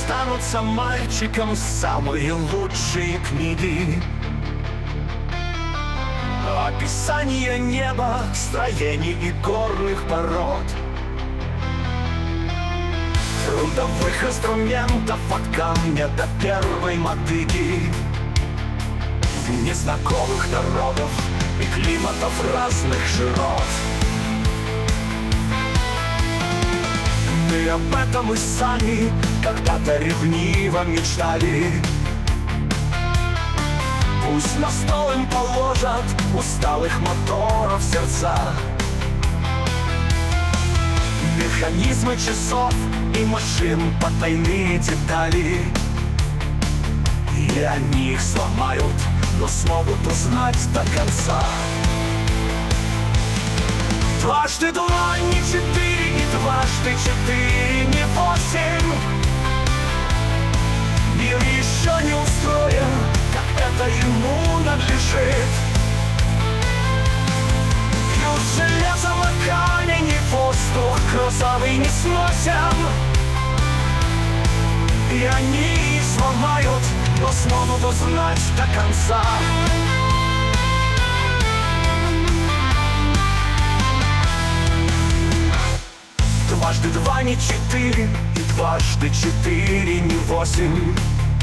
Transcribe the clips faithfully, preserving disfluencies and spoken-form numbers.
достанутся мальчикам самые лучшие книги. Описание неба, строений и горных пород, трудовых инструментов от камня до первой мотыги, незнакомых народов и климатов разных широт. Мы об этом и сами когда-то ревниво мечтали. Пусть на стол им положат усталых моторов сердца, механизмы часов и машин, потайные детали. И они их сломают, но смогут узнать до конца. Дважды два не четыре, и дважды четыре не восемь. Мир еще не устроен, как это ему надлежит. Ключ железом, а камень и воздух грозовый не сносим. И они сломают, но смогут узнать до конца. Дважды два не четыре, и дважды четыре не восемь.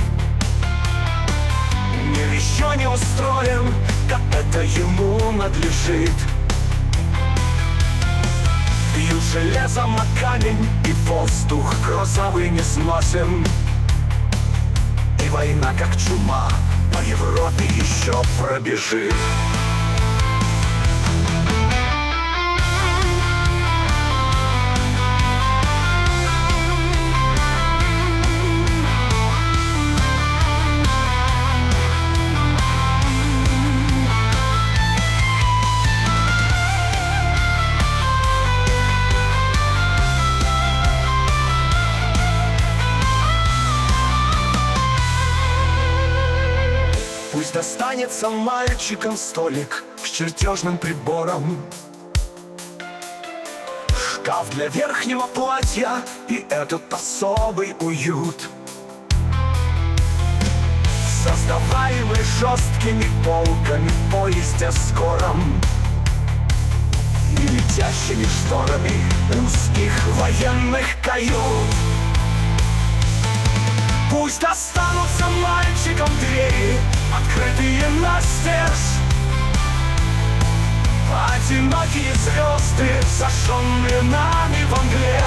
Мир еще не устроен, как это ему надлежит. Бьют железом на камень, и воздух грозовый не сносим. И война, как чума, по Европе еще пробежит. Пусть достанется мальчикам столик с чертежным прибором, шкаф для верхнего платья и этот особый уют, создаваемый жесткими полками в поезде скором и летящими шторами узких военных кают. Пусть достанутся мальчикам двери, открытые настежь, одинокие звезды, сожженные нами во мгле.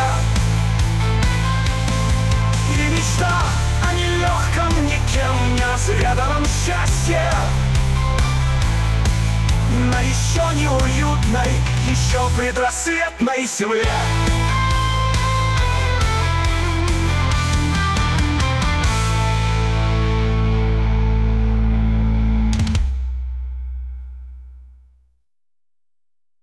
И мечта о нелегком, никем не разведанном счастье на еще неуютной, еще предрассветной земле.